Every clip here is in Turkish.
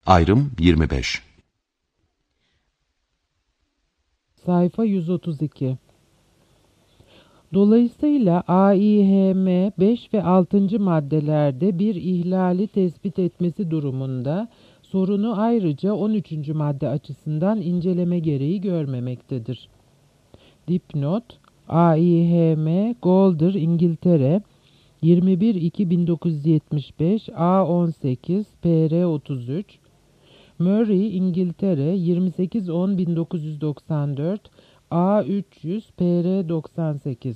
Ayrım 25. Sayfa 132. Dolayısıyla AİHM 5 ve 6. maddelerde bir ihlali tespit etmesi durumunda sorunu ayrıca 13. madde açısından inceleme gereği görmemektedir. Dipnot: AİHM Golder, İngiltere, 21-2-1975 A18 PR33, Murray, İngiltere, 28-10-1994 A300 PR98.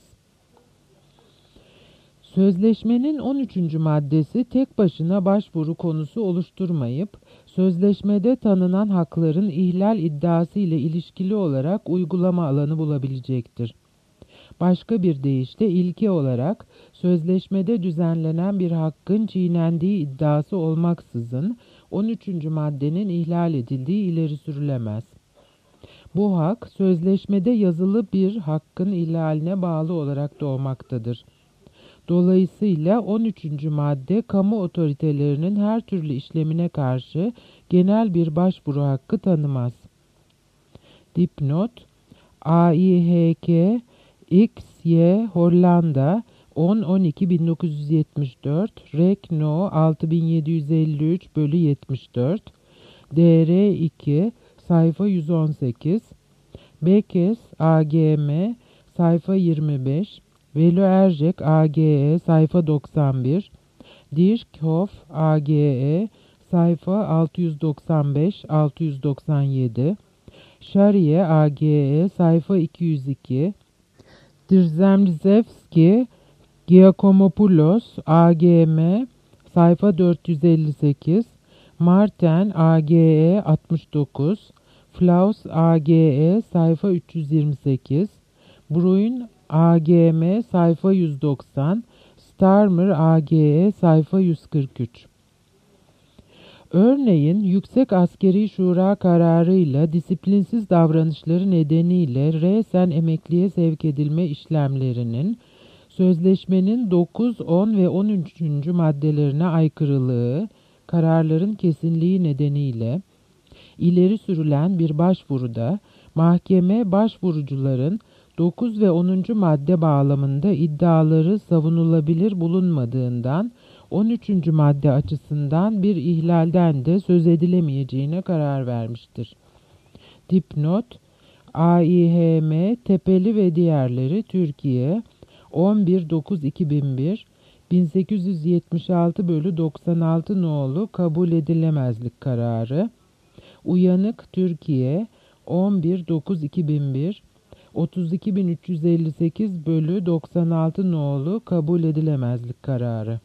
Sözleşmenin 13. maddesi tek başına başvuru konusu oluşturmayıp, sözleşmede tanınan hakların ihlal iddiası ile ilişkili olarak uygulama alanı bulabilecektir. Başka bir deyişle ilke olarak sözleşmede düzenlenen bir hakkın çiğnendiği iddiası olmaksızın 13. maddenin ihlal edildiği ileri sürülemez. Bu hak sözleşmede yazılı bir hakkın ihlaline bağlı olarak doğmaktadır. Dolayısıyla 13. madde kamu otoritelerinin her türlü işlemine karşı genel bir başvuru hakkı tanımaz. Dipnot: AİHK XY Hollanda 10-12-1974 Rek No 6753/74 DR2 sayfa 118 Bekes AGM sayfa 25 Velo Ercek AGE sayfa 91 Dirkhoff AGE sayfa 695-697 Şariye AGE sayfa 202 Trzemczewski Giakomopoulos AGM sayfa 458 Marten AGE 69 Flaus AGE sayfa 328 Bruin AGM sayfa 190 Starmer AGE sayfa 143. Örneğin Yüksek Askeri Şura kararıyla disiplinsiz davranışları nedeniyle resen emekliye sevk edilme işlemlerinin sözleşmenin 9, 10 ve 13. maddelerine aykırılığı, kararların kesinliği nedeniyle ileri sürülen bir başvuruda mahkeme başvurucuların 9 ve 10. madde bağlamında iddiaları savunulabilir bulunmadığından 13. madde açısından bir ihlalden de söz edilemeyeceğine karar vermiştir. Dipnot: AİHM Tepeli ve diğerleri Türkiye 11-9-2001 1876/96 nolu kabul edilemezlik kararı. Uyanık Türkiye 11-9-2001 32.358/96 nolu kabul edilemezlik kararı.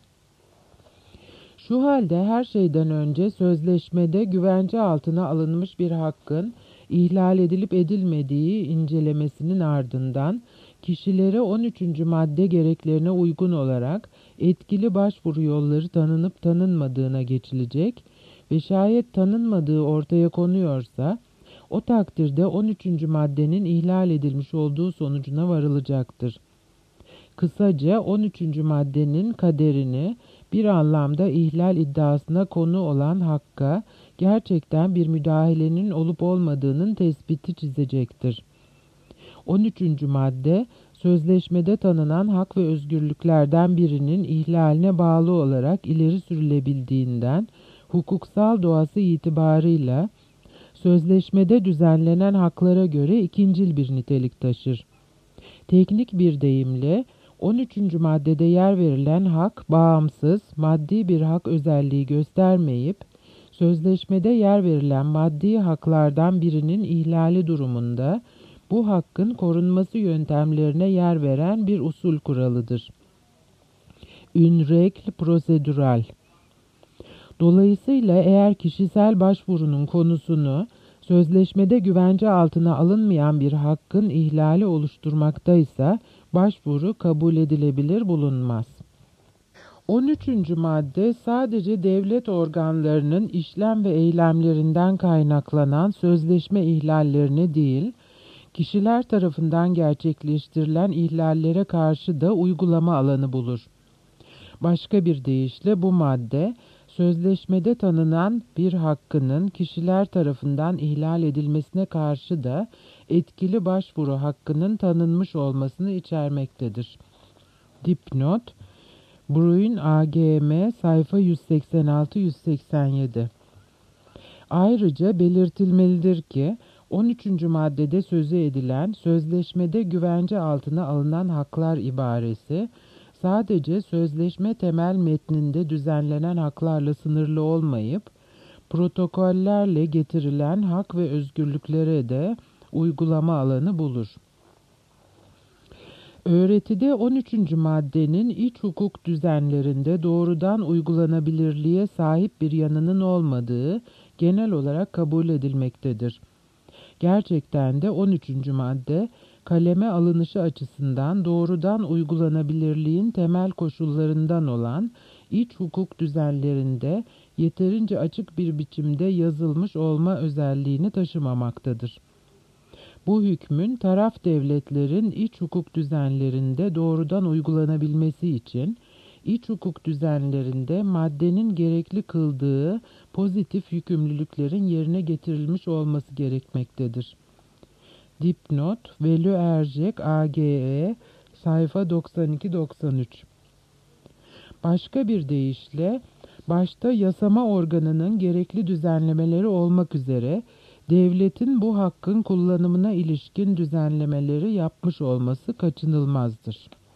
Şu halde her şeyden önce sözleşmede güvence altına alınmış bir hakkın ihlal edilip edilmediği incelemesinin ardından kişilere 13. madde gereklerine uygun olarak etkili başvuru yolları tanınıp tanınmadığına geçilecek ve şayet tanınmadığı ortaya konuyorsa o takdirde 13. maddenin ihlal edilmiş olduğu sonucuna varılacaktır. Kısaca 13. maddenin kaderini bir anlamda ihlal iddiasına konu olan hakka gerçekten bir müdahalenin olup olmadığının tespiti çizecektir. 13. madde, sözleşmede tanınan hak ve özgürlüklerden birinin ihlaline bağlı olarak ileri sürülebildiğinden, hukuksal doğası itibarıyla sözleşmede düzenlenen haklara göre ikincil bir nitelik taşır. Teknik bir deyimle 13. maddede yer verilen hak bağımsız, maddi bir hak özelliği göstermeyip, sözleşmede yer verilen maddi haklardan birinin ihlali durumunda bu hakkın korunması yöntemlerine yer veren bir usul kuralıdır. Une règle procédurale. Dolayısıyla eğer kişisel başvurunun konusunu sözleşmede güvence altına alınmayan bir hakkın ihlali oluşturmaktaysa başvuru kabul edilebilir bulunmaz. 13. madde sadece devlet organlarının işlem ve eylemlerinden kaynaklanan sözleşme ihlallerine değil, kişiler tarafından gerçekleştirilen ihlallere karşı da uygulama alanı bulur. Başka bir deyişle bu madde, sözleşmede tanınan bir hakkının kişiler tarafından ihlal edilmesine karşı da etkili başvuru hakkının tanınmış olmasını içermektedir. Dipnot: Bruin AGM sayfa 186-187. Ayrıca belirtilmelidir ki 13. maddede sözü edilen sözleşmede güvence altına alınan haklar ibaresi sadece sözleşme temel metninde düzenlenen haklarla sınırlı olmayıp protokollerle getirilen hak ve özgürlüklere de uygulama alanı bulur. Öğretide 13. maddenin iç hukuk düzenlerinde doğrudan uygulanabilirliğe sahip bir yanının olmadığı genel olarak kabul edilmektedir. Gerçekten de 13. madde, kaleme alınışı açısından doğrudan uygulanabilirliğin temel koşullarından olan iç hukuk düzenlerinde yeterince açık bir biçimde yazılmış olma özelliğini taşımamaktadır. Bu hükmün taraf devletlerin iç hukuk düzenlerinde doğrudan uygulanabilmesi için iç hukuk düzenlerinde maddenin gerekli kıldığı pozitif yükümlülüklerin yerine getirilmiş olması gerekmektedir. Dipnot: Veli Ercek AGE sayfa 92-93. Başka bir deyişle, başta yasama organının gerekli düzenlemeleri olmak üzere devletin bu hakkın kullanımına ilişkin düzenlemeleri yapmış olması kaçınılmazdır.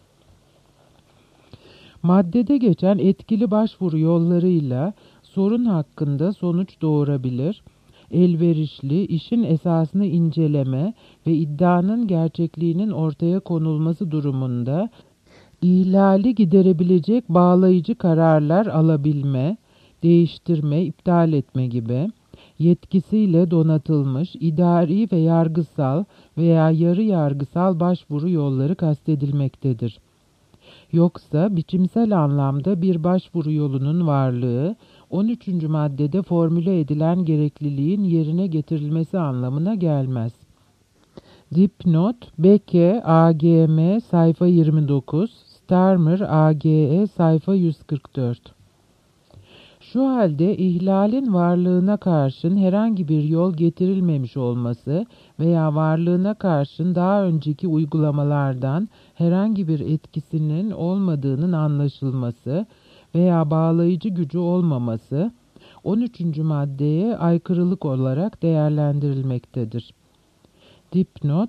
Maddede geçen etkili başvuru yollarıyla sorun hakkında sonuç doğurabilir, elverişli, işin esasını inceleme ve iddianın gerçekliğinin ortaya konulması durumunda ihlali giderebilecek bağlayıcı kararlar alabilme, değiştirme, iptal etme gibi yetkisiyle donatılmış idari ve yargısal veya yarı yargısal başvuru yolları kastedilmektedir. Yoksa biçimsel anlamda bir başvuru yolunun varlığı 13. maddede formüle edilen gerekliliğin yerine getirilmesi anlamına gelmez. Dipnot: Beke AGM sayfa 29, Starmer AGE sayfa 144. Şu halde ihlalin varlığına karşın herhangi bir yol getirilmemiş olması veya varlığına karşın daha önceki uygulamalardan herhangi bir etkisinin olmadığının anlaşılması veya bağlayıcı gücü olmaması 13. maddeye aykırılık olarak değerlendirilmektedir. Dipnot: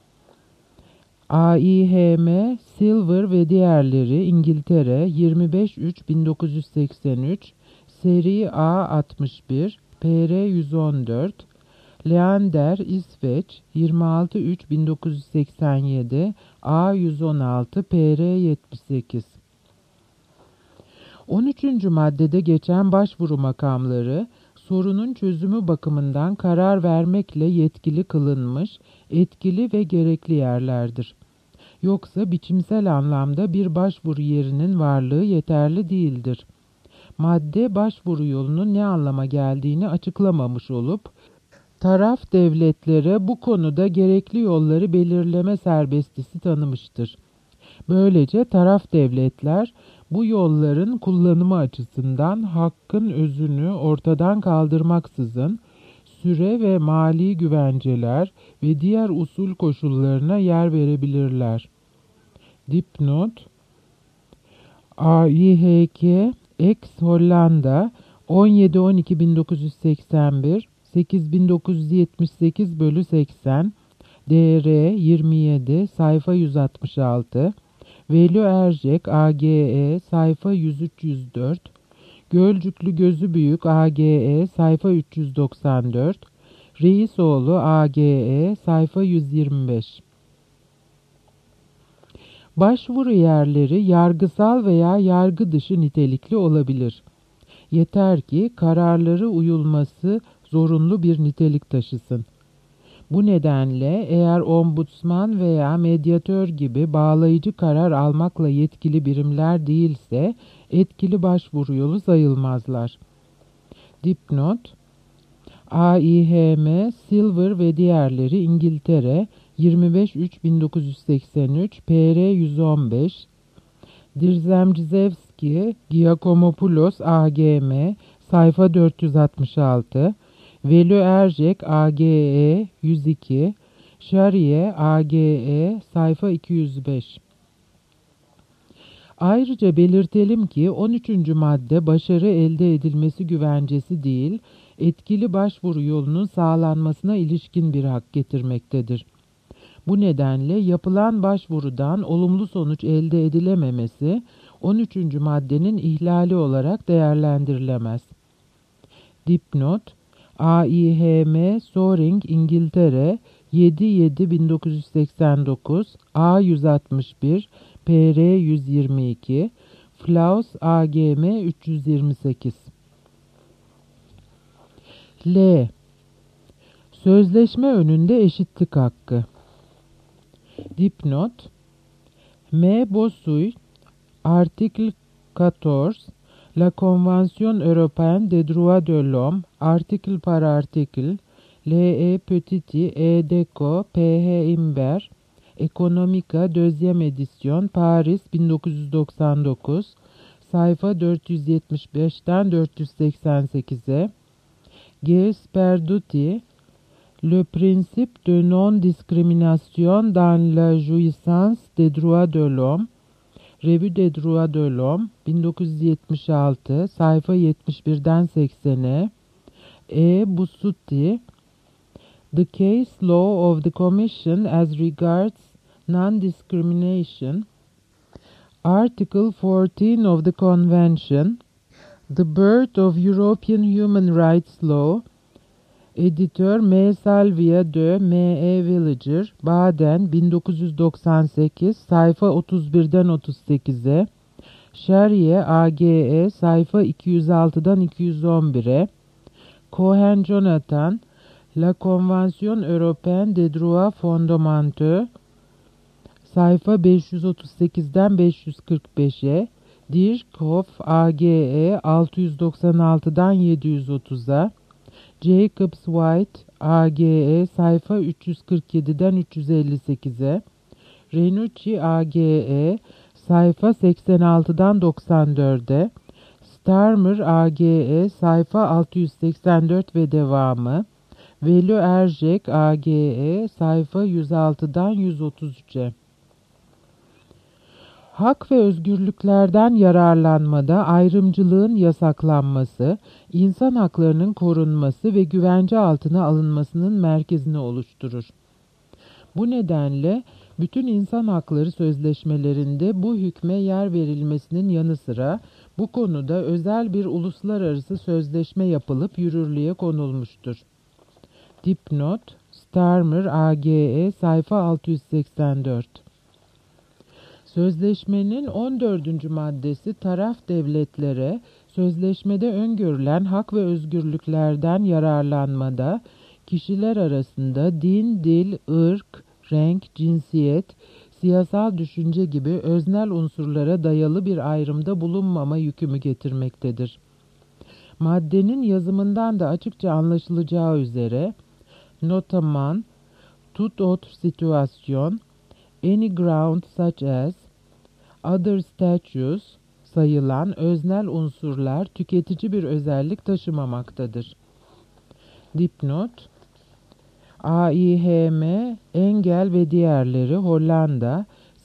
AİHM, Silver ve diğerleri İngiltere 25.3.1983, Seri A61, PR 114, Leander İsveç 26.3.1987, A116, PR 78. 13. maddede geçen başvuru makamları, sorunun çözümü bakımından karar vermekle yetkili kılınmış, etkili ve gerekli yerlerdir. Yoksa biçimsel anlamda bir başvuru yerinin varlığı yeterli değildir. Madde başvuru yolunun ne anlama geldiğini açıklamamış olup, taraf devletlere bu konuda gerekli yolları belirleme serbestisi tanımıştır. Böylece taraf devletler bu yolların kullanımı açısından hakkın özünü ortadan kaldırmaksızın süre ve mali güvenceler ve diğer usul koşullarına yer verebilirler. Dipnot: AİHK ex Hollanda 17-12-1981 8978/80 DR 27 sayfa 166, Veli Ercek AGE sayfa 103-104, Gölcüklü Gözü Büyük AGE sayfa 394, Reisoğlu AGE sayfa 125. Başvuru yerleri yargısal veya yargı dışı nitelikli olabilir. Yeter ki kararları uyulması zorunlu bir nitelik taşısın. Bu nedenle eğer ombudsman veya medyatör gibi bağlayıcı karar almakla yetkili birimler değilse etkili başvuru yolu sayılmazlar. Dipnot: AİHM, Silver ve diğerleri İngiltere 25.3.1983, PR 115, Dirzemcizevski Rimski, Giakomopoulos AGM, sayfa 466, Veli Ercek AGE 102, Şariye AGE, sayfa 205. Ayrıca belirtelim ki 13. madde başarı elde edilmesi güvencesi değil, etkili başvuru yolunun sağlanmasına ilişkin bir hak getirmektedir. Bu nedenle yapılan başvurudan olumlu sonuç elde edilememesi 13. maddenin ihlali olarak değerlendirilemez. Dipnot: AİHM Soring İngiltere 7-7-1989 A161 PR 122 Flaus AGM 328. L. Sözleşme önünde eşitlik hakkı. Dipnot: M. Bossuy, Article 14, La Convention Européenne des Droits de l'Homme, article par article, L.E. Petiti, E. Deco, P.H. Imbert, Economica, 2. edisyon, Paris, 1999, sayfa 475'ten 488'e, G. Sperduti, Le principe de non-discrimination dans la jouissance des droits de l'homme, Revue des droits de l'homme, 1976, sayfa 71'den 80'e, E. Busuttil, The Case Law of the Commission as Regards Non-Discrimination, Article 14 of the Convention, The Birth of European Human Rights Law, Editör M. Salvia de M. E. Villager, Baden, 1998, sayfa 31'den 38'e, Şariye AGE, sayfa 206'dan 211'e, Cohen Jonathan, La Convention Européenne des Droits Fondamentaux, sayfa 538'den 545'e, Dirkhoff AGE, 696'dan 730'a, Jacobs White AGE, sayfa 347'den 358'e, Renucci AGE, sayfa 86'dan 94'e, Starmer AGE, sayfa 684 ve devamı, Veli Ercek AGE, sayfa 106'dan 133'e. Hak ve özgürlüklerden yararlanmada ayrımcılığın yasaklanması, insan haklarının korunması ve güvence altına alınmasının merkezini oluşturur. Bu nedenle bütün insan hakları sözleşmelerinde bu hükme yer verilmesinin yanı sıra bu konuda özel bir uluslararası sözleşme yapılıp yürürlüğe konulmuştur. Dipnot: Starmer AGE, sayfa 684. Sözleşmenin 14. maddesi taraf devletlere sözleşmede öngörülen hak ve özgürlüklerden yararlanmada kişiler arasında din, dil, ırk, renk, cinsiyet, siyasal düşünce gibi öznel unsurlara dayalı bir ayrımda bulunmama yükümü getirmektedir. Maddenin yazımından da açıkça anlaşılacağı üzere, notamment, toute autre situation, any ground such as, other statutes sayılan öznel unsurlar tüketici bir özellik taşımamaktadır. Dipnot: AİHM, Engel ve diğerleri Hollanda,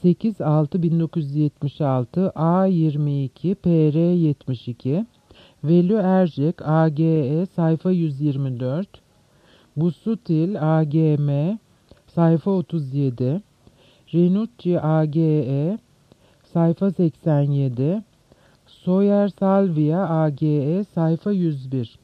8-6-1976 A22 PR 72, Veli Ercek AGE, sayfa 124, Busuttil AGM, sayfa 37, Renucci AGE, sayfa 87, Soyer Salvia AGE, sayfa 101.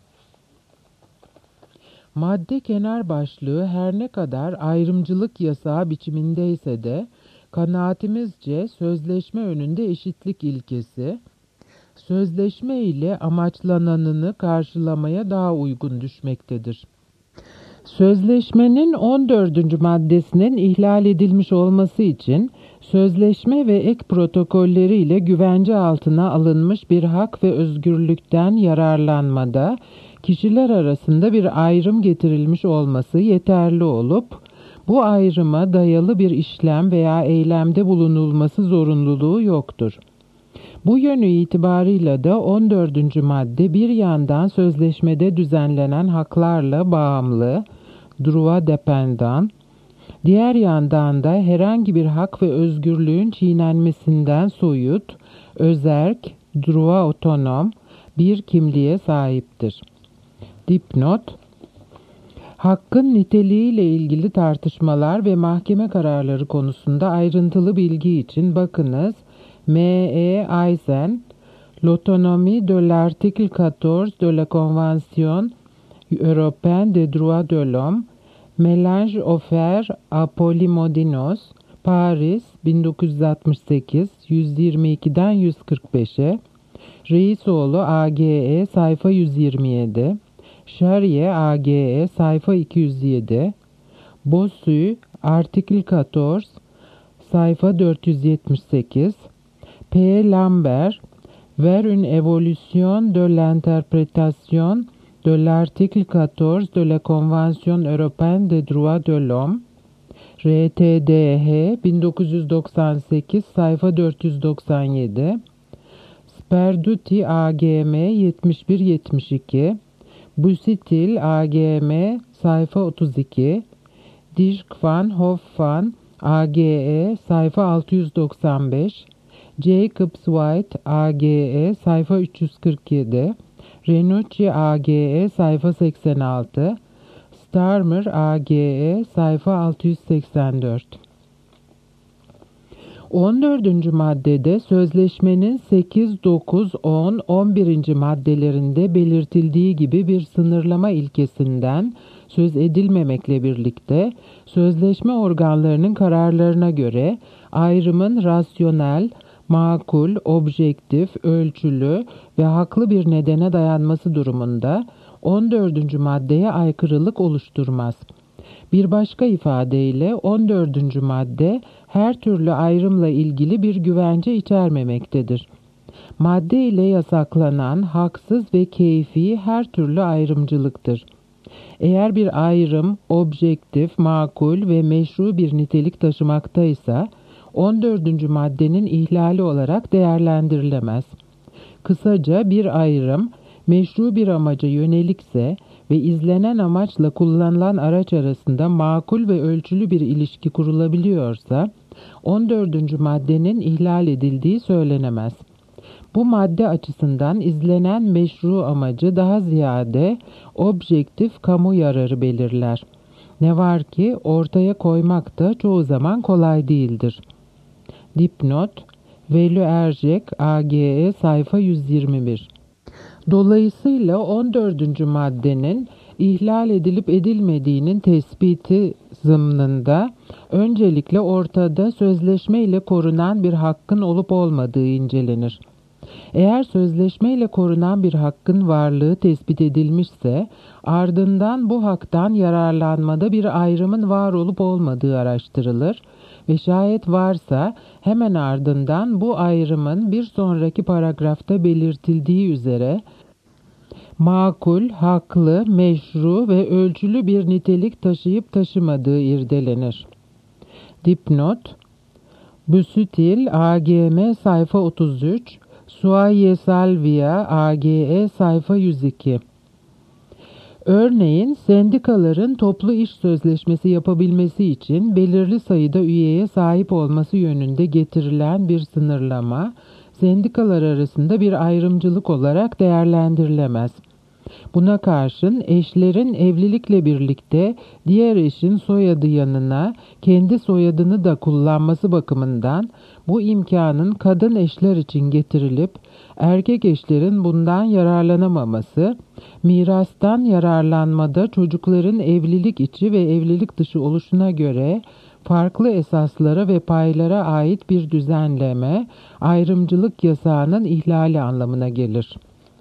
Madde kenar başlığı her ne kadar ayrımcılık yasağı biçimindeyse de kanaatimizce sözleşme önünde eşitlik ilkesi, sözleşme ile amaçlananını karşılamaya daha uygun düşmektedir. Sözleşmenin 14. maddesinin ihlal edilmiş olması için sözleşme ve ek protokolleriyle güvence altına alınmış bir hak ve özgürlükten yararlanmada kişiler arasında bir ayrım getirilmiş olması yeterli olup, bu ayrıma dayalı bir işlem veya eylemde bulunulması zorunluluğu yoktur. Bu yönü itibarıyla da 14. madde bir yandan sözleşmede düzenlenen haklarla bağımlı, droit dépendant, diğer yandan da herhangi bir hak ve özgürlüğün çiğnenmesinden soyut, özerk, droit otonom bir kimliğe sahiptir. Dipnot: hakkın niteliğiyle ilgili tartışmalar ve mahkeme kararları konusunda ayrıntılı bilgi için bakınız M.E. Eisen, L'autonomie de l'article 14 de la Convention européenne des droits de l'homme, Mélange offert à Polymodinos, Paris 1968, 122'den 145'e, Reisoğlu A.G.E. sayfa 127, Şariye A.G.E. sayfa 207, Bossu artikel 14 sayfa 478, P. Lambert vers une évolution de l'interprétation de l'article 14 de la Convention européenne des droits de l'homme, RTDH 1998 sayfa 497, Sperduti AGM 71-72, Busitil AGM sayfa 32, Dirk van Hoffman AGE sayfa 695, Jacobs White AGE sayfa 347, Renucci AGE sayfa 86, Starmer AGE sayfa 684. 14. maddede sözleşmenin 8, 9, 10, 11. maddelerinde belirtildiği gibi bir sınırlama ilkesinden söz edilmemekle birlikte sözleşme organlarının kararlarına göre ayrımın rasyonel, makul, objektif, ölçülü ve haklı bir nedene dayanması durumunda 14. maddeye aykırılık oluşturmaz. Bir başka ifadeyle 14. madde her türlü ayrımla ilgili bir güvence içermemektedir. Madde ile yasaklanan haksız ve keyfi her türlü ayrımcılıktır. Eğer bir ayrım objektif, makul ve meşru bir nitelik taşımaktaysa 14. maddenin ihlali olarak değerlendirilemez. Kısaca bir ayrım meşru bir amaca yönelikse ve izlenen amaçla kullanılan araç arasında makul ve ölçülü bir ilişki kurulabiliyorsa 14. maddenin ihlal edildiği söylenemez. Bu madde açısından izlenen meşru amacı daha ziyade objektif kamu yararı belirler. Ne var ki ortaya koymak da çoğu zaman kolay değildir. Dipnot: Veli Ercek AGE sayfa 121. Dolayısıyla 14. maddenin ihlal edilip edilmediğinin tespiti zımnında öncelikle ortada sözleşme ile korunan bir hakkın olup olmadığı incelenir. Eğer sözleşme ile korunan bir hakkın varlığı tespit edilmişse ardından bu haktan yararlanmada bir ayrımın var olup olmadığı araştırılır ve şayet varsa hemen ardından bu ayrımın bir sonraki paragrafta belirtildiği üzere makul, haklı, meşru ve ölçülü bir nitelik taşıyıp taşımadığı irdelenir. Dipnot: Busutil AGM sayfa 33, Suaye Salvia AGE sayfa 102. Örneğin sendikaların toplu iş sözleşmesi yapabilmesi için belirli sayıda üyeye sahip olması yönünde getirilen bir sınırlama, sendikalar arasında bir ayrımcılık olarak değerlendirilemez. Buna karşın eşlerin evlilikle birlikte diğer eşin soyadı yanına kendi soyadını da kullanması bakımından bu imkanın kadın eşler için getirilip erkek eşlerin bundan yararlanamaması, mirastan yararlanmada çocukların evlilik içi ve evlilik dışı oluşuna göre farklı esaslara ve paylara ait bir düzenleme, ayrımcılık yasağının ihlali anlamına gelir.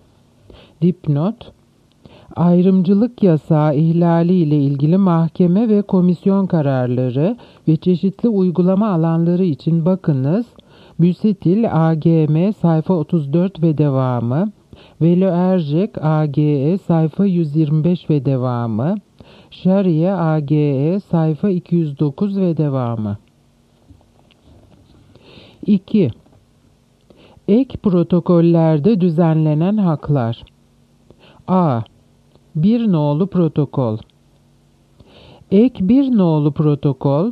Dipnot: Ayrımcılık yasağı ihlali ile ilgili mahkeme ve komisyon kararları ve çeşitli uygulama alanları için bakınız. Busitil AGM sayfa 34 ve devamı, Veli Ercek AGE sayfa 125 ve devamı, Şariye AGE sayfa 209 ve devamı. 2. Ek protokollerde düzenlenen haklar. A. 1 nolu protokol. Ek 1 nolu protokol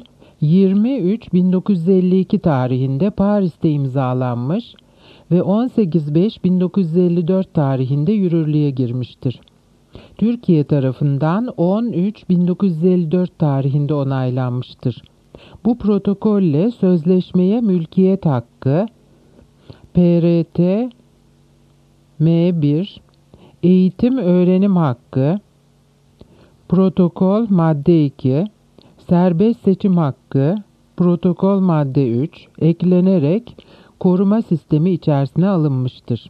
23.1952 tarihinde Paris'te imzalanmış ve 18.5.1954 tarihinde yürürlüğe girmiştir. Türkiye tarafından 13.1954 tarihinde onaylanmıştır. Bu protokolle sözleşmeye mülkiyet hakkı, PRT M1, eğitim öğrenim hakkı, protokol madde 2, serbest seçim hakkı, protokol madde 3 eklenerek koruma sistemi içerisine alınmıştır.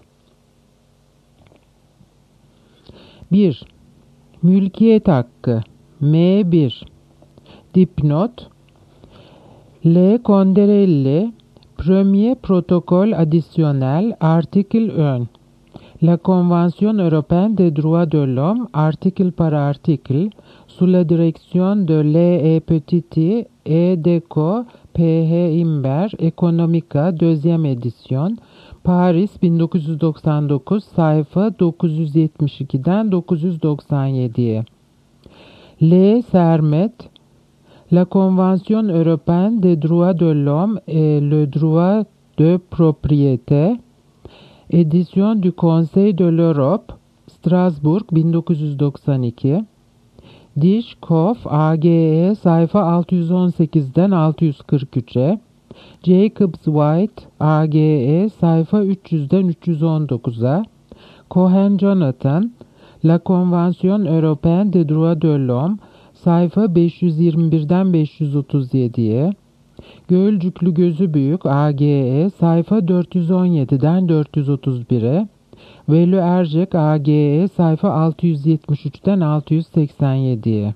1. Mülkiyet hakkı M1 Dipnot Le Conderelli Premier Protocole additionnel article 1 La Convention européenne des droits de l'homme article par article sous la direction de l'EE EDECO P.H. Imbert Economica 2. édition Paris 1999 sayfa 972'den 997'ye. L. Sermet La Convention européenne des droits de l'homme et le droit de propriété Édition du Conseil de l'Europe Strasbourg 1992 Dishkoff AGE sayfa 618'den 643'e Jacobs White AGE sayfa 300'den 319'a Cohen Jonathan La Convention européenne des droits de l'homme sayfa 521'den 537'ye Gölcüklü Gözübüyük AGE sayfa 417'den 431'e Veli Ercek AGE sayfa 673'ten 687'ye.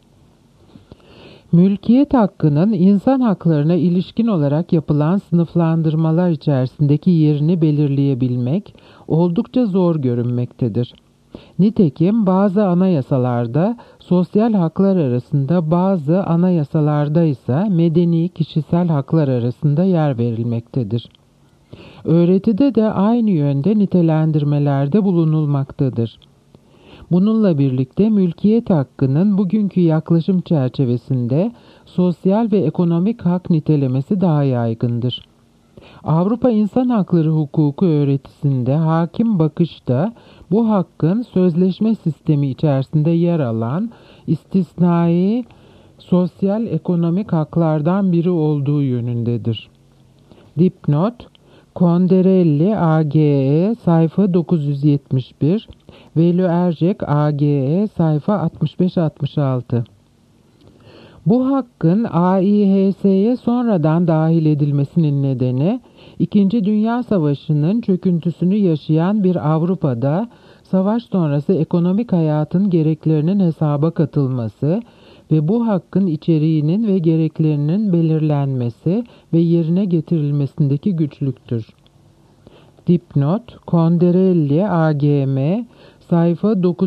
Mülkiyet hakkının insan haklarına ilişkin olarak yapılan sınıflandırmalar içerisindeki yerini belirleyebilmek oldukça zor görünmektedir. Nitekim bazı anayasalarda sosyal haklar arasında, bazı anayasalarda ise medeni kişisel haklar arasında yer verilmektedir. Öğretide de aynı yönde nitelendirmelerde bulunulmaktadır. Bununla birlikte mülkiyet hakkının bugünkü yaklaşım çerçevesinde sosyal ve ekonomik hak nitelemesi daha yaygındır. Avrupa İnsan Hakları Hukuku öğretisinde hakim bakışta bu hakkın sözleşme sistemi içerisinde yer alan istisnai sosyal ekonomik haklardan biri olduğu yönündedir. Dipnot Conderelli AGE sayfa 971 Veli Ercek AGE sayfa 65-66. Bu hakkın AİHS'ye sonradan dahil edilmesinin nedeni, İkinci Dünya Savaşı'nın çöküntüsünü yaşayan bir Avrupa'da savaş sonrası ekonomik hayatın gereklerinin hesaba katılması ve bu hakkın içeriğinin ve gereklerinin belirlenmesi ve yerine getirilmesindeki güçlüktür. Dipnot Conderelli AGM sayfa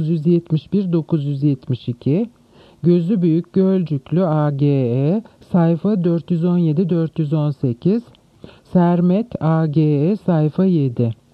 971-972 Gözübüyük Gölcüklü AGE sayfa 417-418 Sermet AGE sayfa 7